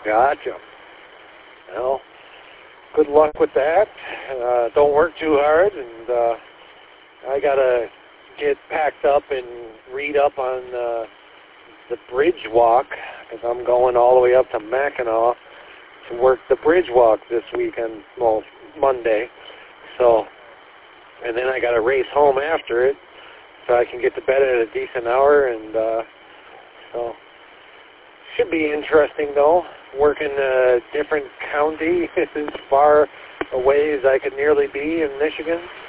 Gotcha. Well, good luck with that. Don't work too hard, and I gotta get packed up and read up on the bridge walk, because I'm going all the way up to Mackinac to work the bridge walk this weekend, well, Monday. So, and then I got to race home after it, so I can get to bed at a decent hour, and so should be interesting though. Working a different county as far away as I could nearly be in Michigan.